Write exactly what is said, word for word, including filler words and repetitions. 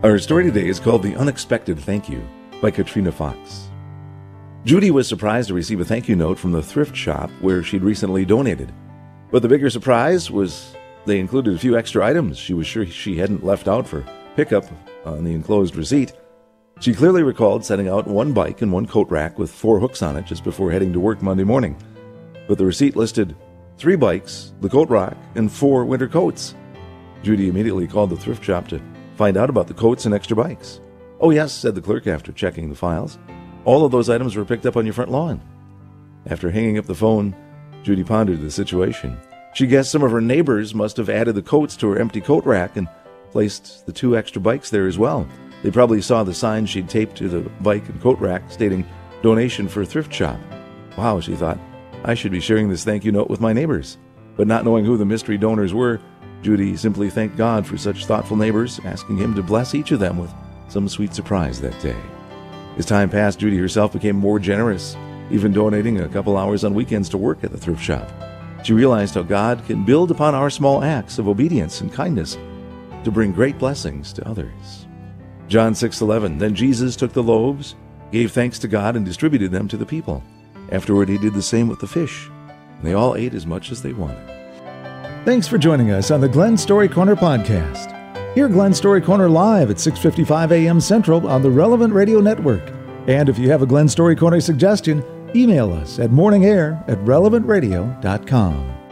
Our story today is called The Unexpected Thank You by Katrina Fox. Judy was surprised to receive a thank you note from the thrift shop where she'd recently donated. But the bigger surprise was they included a few extra items she was sure she hadn't left out for pickup on the enclosed receipt. She clearly recalled setting out one bike and one coat rack with four hooks on it just before heading to work Monday morning. But the receipt listed three bikes, the coat rack, and four winter coats. Judy immediately called the thrift shop to find out about the coats and extra bikes. "Oh yes," said the clerk after checking the files. "All of those items were picked up on your front lawn." After hanging up the phone, Judy pondered the situation. She guessed some of her neighbors must have added the coats to her empty coat rack and placed the two extra bikes there as well. They probably saw the sign she'd taped to the bike and coat rack stating "Donation for Thrift Shop." Wow, she thought, I should be sharing this thank you note with my neighbors. But not knowing who the mystery donors were, Judy simply thanked God for such thoughtful neighbors, asking him to bless each of them with some sweet surprise that day. As time passed, Judy herself became more generous, even donating a couple hours on weekends to work at the thrift shop. She realized how God can build upon our small acts of obedience and kindness to bring great blessings to others. John six eleven, "Then Jesus took the loaves, gave thanks to God, and distributed them to the people. Afterward, he did the same with the fish, and they all ate as much as they wanted." Thanks for joining us on the Glenn Story Corner podcast. Hear Glenn Story Corner live at six fifty-five a.m. Central on the Relevant Radio Network. And if you have a Glenn Story Corner suggestion, email us at morningair at relevant radio dot com.